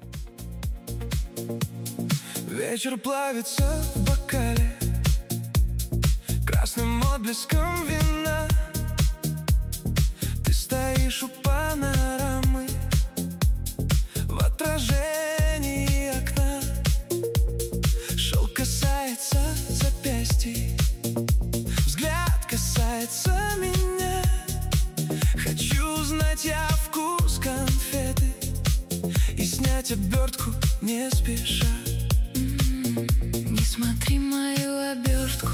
Вечер плавится в бокале красным отблеском вина. Ты стоишь у панорамы в отражении окна. Шелк касается запястья, взгляд касается меня. Хочу узнать я вкус конфеты и снять обертку не спеша. Не смотри мою обертку,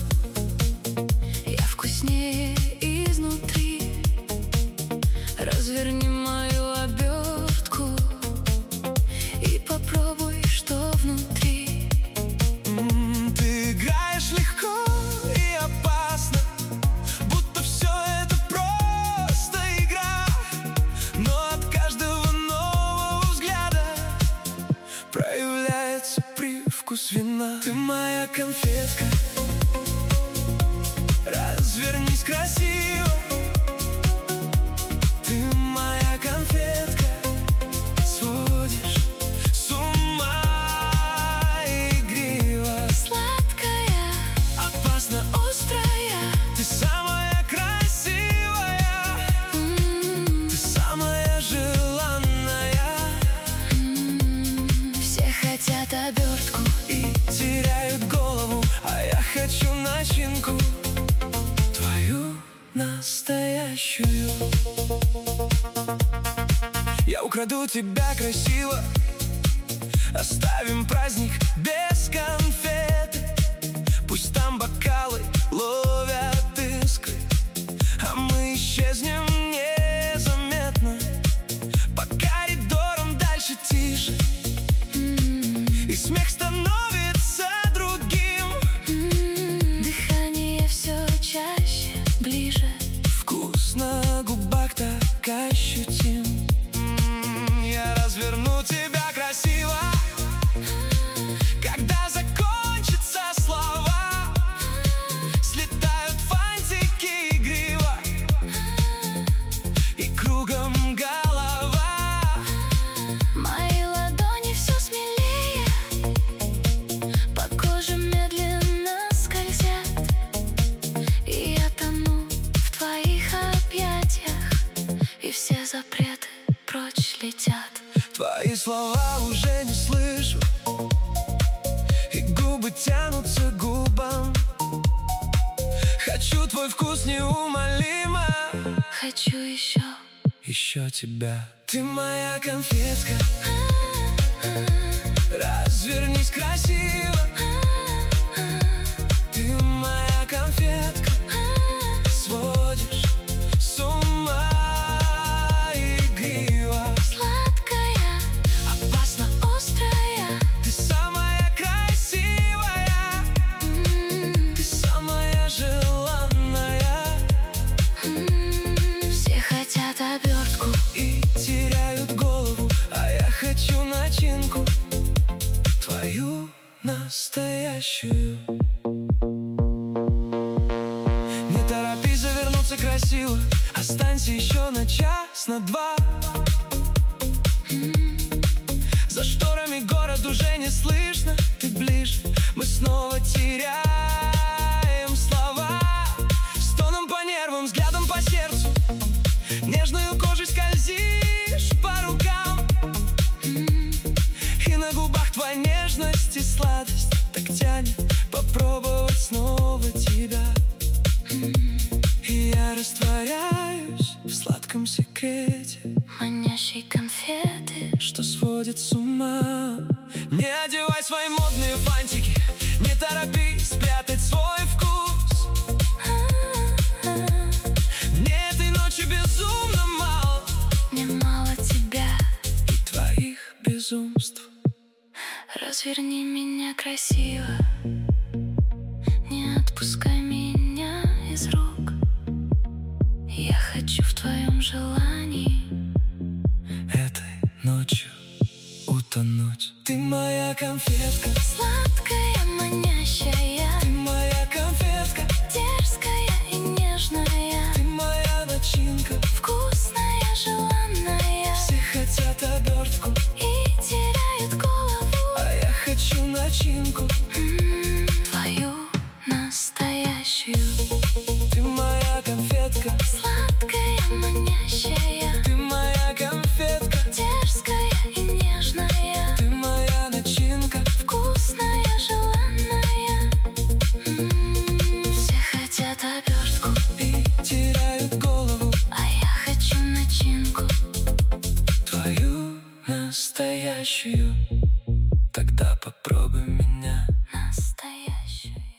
я вкуснее изнутри. Разверни мою обертку и попробуй, что внутри. Ты играешь легко и опасно, будто все это просто игра. Но от каждого нового взгляда проявляется привкус вина. Ты моя конфетка, развернись красиво. Ты моя конфетка, сводишь с ума игриво. Сладкая, Опасно острая, ты самая красивая, ты самая желанная. все хотят обертку И теряют голову, а я хочу начинку твою настоящую. Я украду тебя красиво, оставим праздник без конфеты. Пусть там бокалы ловят искры, а мы исчезнем незаметно. По коридорам дальше тише, и смех становится другим. Дыхание все чаще, ближе. Вкус на губах так ощутим. Я разверну тебя красиво, когда закончатся слова. Слетают фантики игриво, и кругом голова. Мои ладони все смелее, по коже медленно скользят, и я тону в твоих объятиях, и все запреты прочь летят. Твои слова уже не слышу, и губы тянутся к губам. Хочу твой вкус неумолимо, Хочу еще. еще тебя. Ты моя конфетка, развернись красиво. Ты моя конфетка, сводишь с ума игриво. Сладкая, Опасно острая, ты самая красивая, ты самая желанная. все хотят обертку И теряют голову, а я хочу начинку твою настоящую. Не торопись завернуться красиво, останься еще на час, на два. За шторами город уже не слышно, ты ближе, мы снова теряем слова. Стоном по нервам, взглядом по сердцу, нежную кожей скользишь по рукам. И на губах твоя нежность и сладость так тянет попробовать снова тебя. И я растворяюсь в сладком секрете, манящей конфеты. что сводит с ума. Не одевай свои модные фантики, не торопись спрятать свой вкус. Мне этой ночи безумно мало, Мне мало тебя, и твоих безумств. разверни меня красиво, не отпускай меня из рук. Я хочу в твоем желании Этой ночью утонуть. Ты моя конфетка, сладкая, манящая, ты моя конфетка, дерзкая и нежная, ты моя начинка. вкусная, желанная. Все хотят обертку И теряют Ты моя конфетка, сладкая, манящая. ты моя конфетка, Дерзкая и нежная. ты моя начинка, Вкусная, желанная. Все хотят обертку, и теряют голову. а я хочу начинку. Твою настоящую, тогда попробуй меня. Настоящую.